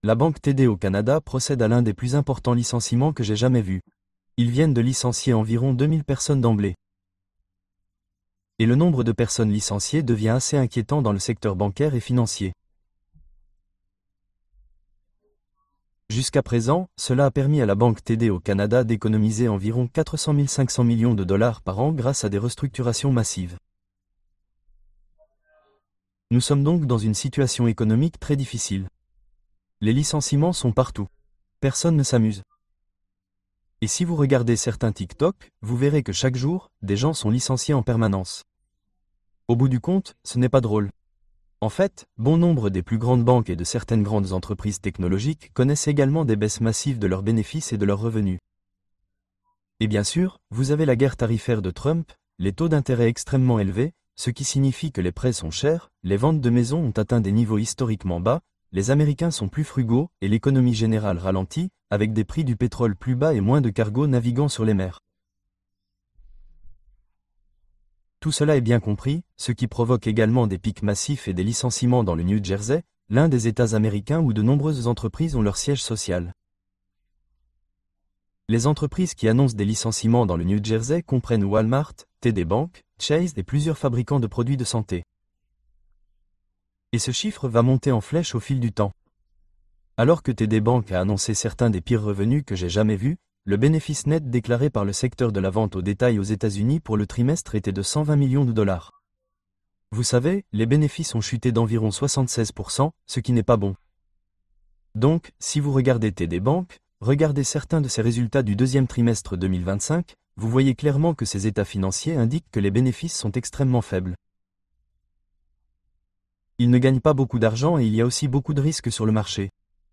La banque TD au Canada procède à l'un des plus importants licenciements que j'ai jamais vus. Ils viennent de licencier environ 2000 personnes d'emblée. Et le nombre de personnes licenciées devient assez inquiétant dans le secteur bancaire et financier. Jusqu'à présent, cela a permis à la banque TD au Canada d'économiser environ 400 500 millions de dollars par an grâce à des restructurations massives. Nous sommes donc dans une situation économique très difficile. Les licenciements sont partout. Personne ne s'amuse. Et si vous regardez certains TikTok, vous verrez que chaque jour, des gens sont licenciés en permanence. Au bout du compte, ce n'est pas drôle. En fait, bon nombre des plus grandes banques et de certaines grandes entreprises technologiques connaissent également des baisses massives de leurs bénéfices et de leurs revenus. Et bien sûr, vous avez la guerre tarifaire de Trump, les taux d'intérêt extrêmement élevés, ce qui signifie que les prêts sont chers, les ventes de maisons ont atteint des niveaux historiquement bas, les Américains sont plus frugaux et l'économie générale ralentit, avec des prix du pétrole plus bas et moins de cargos naviguant sur les mers. Tout cela est bien compris, ce qui provoque également des pics massifs et des licenciements dans le New Jersey, l'un des États américains où de nombreuses entreprises ont leur siège social. Les entreprises qui annoncent des licenciements dans le New Jersey comprennent Walmart, TD Bank, Chase et plusieurs fabricants de produits de santé. Et ce chiffre va monter en flèche au fil du temps. Alors que TD Bank a annoncé certains des pires revenus que j'ai jamais vus, le bénéfice net déclaré par le secteur de la vente au détail aux États-Unis pour le trimestre était de 120 millions de dollars. Vous savez, les bénéfices ont chuté d'environ 76%, ce qui n'est pas bon. Donc, si vous regardez TD Bank, regardez certains de ses résultats du deuxième trimestre 2025, vous voyez clairement que ces états financiers indiquent que les bénéfices sont extrêmement faibles. Ils ne gagnent pas beaucoup d'argent et il y a aussi beaucoup de risques sur le marché.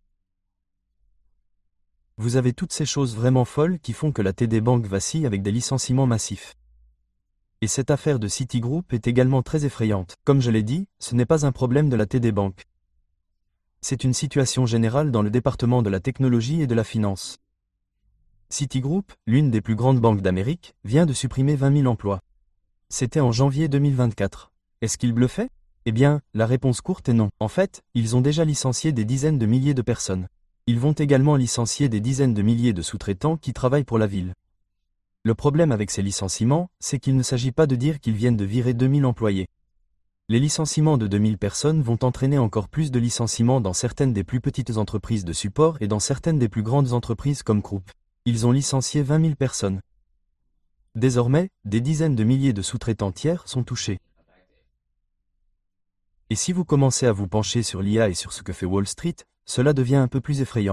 Vous avez toutes ces choses vraiment folles qui font que la TD Bank vacille avec des licenciements massifs. Et cette affaire de Citigroup est également très effrayante. Comme je l'ai dit, ce n'est pas un problème de la TD Bank. C'est une situation générale dans le département de la technologie et de la finance. Citigroup, l'une des plus grandes banques d'Amérique, vient de supprimer 20 000 emplois. C'était en janvier 2024. Est-ce qu'ils bluffaient ? Eh bien, la réponse courte est non. En fait, ils ont déjà licencié des dizaines de milliers de personnes. Ils vont également licencier des dizaines de milliers de sous-traitants qui travaillent pour la ville. Le problème avec ces licenciements, c'est qu'il ne s'agit pas de dire qu'ils viennent de virer 2000 employés. Les licenciements de 2000 personnes vont entraîner encore plus de licenciements dans certaines des plus petites entreprises de support et dans certaines des plus grandes entreprises comme Groupe. Ils ont licencié 20 000 personnes. Désormais, des dizaines de milliers de sous-traitants tiers sont touchés. Et si vous commencez à vous pencher sur l'IA et sur ce que fait Wall Street, cela devient un peu plus effrayant.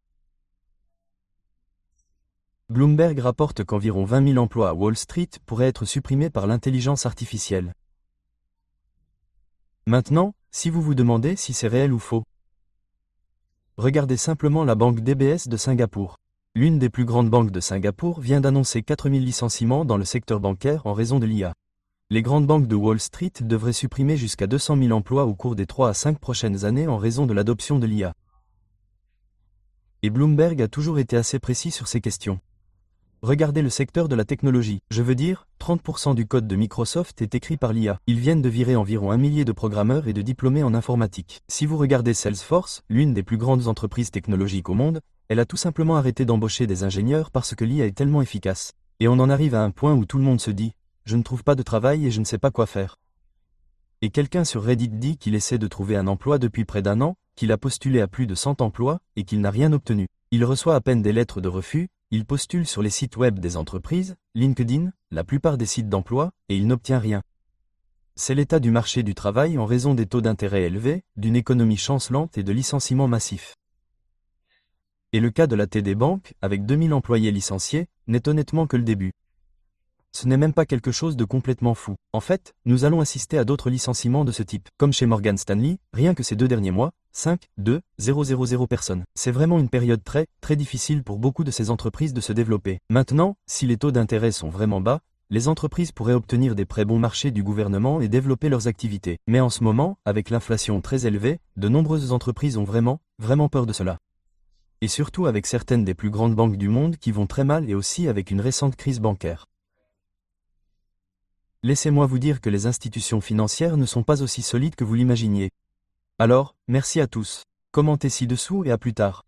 Bloomberg rapporte qu'environ 20 000 emplois à Wall Street pourraient être supprimés par l'intelligence artificielle. Maintenant, si vous vous demandez si c'est réel ou faux, regardez simplement la banque DBS de Singapour. L'une des plus grandes banques de Singapour vient d'annoncer 4000 licenciements dans le secteur bancaire en raison de l'IA. Les grandes banques de Wall Street devraient supprimer jusqu'à 200 000 emplois au cours des 3 à 5 prochaines années en raison de l'adoption de l'IA. Et Bloomberg a toujours été assez précis sur ces questions. Regardez le secteur de la technologie. Je veux dire, 30% du code de Microsoft est écrit par l'IA. Ils viennent de virer environ 1 millier de programmeurs et de diplômés en informatique. Si vous regardez Salesforce, l'une des plus grandes entreprises technologiques au monde, elle a tout simplement arrêté d'embaucher des ingénieurs parce que l'IA est tellement efficace. Et on en arrive à un point où tout le monde se dit « Je ne trouve pas de travail et je ne sais pas quoi faire ». Et quelqu'un sur Reddit dit qu'il essaie de trouver un emploi depuis près d'un an, qu'il a postulé à plus de 100 emplois et qu'il n'a rien obtenu. Il reçoit à peine des lettres de refus, il postule sur les sites web des entreprises, LinkedIn, la plupart des sites d'emploi, et il n'obtient rien. C'est l'état du marché du travail en raison des taux d'intérêt élevés, d'une économie chancelante et de licenciements massifs. Et le cas de la TD Bank, avec 2000 employés licenciés, n'est honnêtement que le début. Ce n'est même pas quelque chose de complètement fou. En fait, nous allons assister à d'autres licenciements de ce type. Comme chez Morgan Stanley, rien que ces 2 derniers mois, 5,000 personnes. C'est vraiment une période très difficile pour beaucoup de ces entreprises de se développer. Maintenant, si les taux d'intérêt sont vraiment bas, les entreprises pourraient obtenir des prêts bon marché du gouvernement et développer leurs activités. Mais en ce moment, avec l'inflation très élevée, de nombreuses entreprises ont vraiment peur de cela. Et surtout avec certaines des plus grandes banques du monde qui vont très mal et aussi avec une récente crise bancaire. Laissez-moi vous dire que les institutions financières ne sont pas aussi solides que vous l'imaginiez. Alors, merci à tous. Commentez ci-dessous et à plus tard.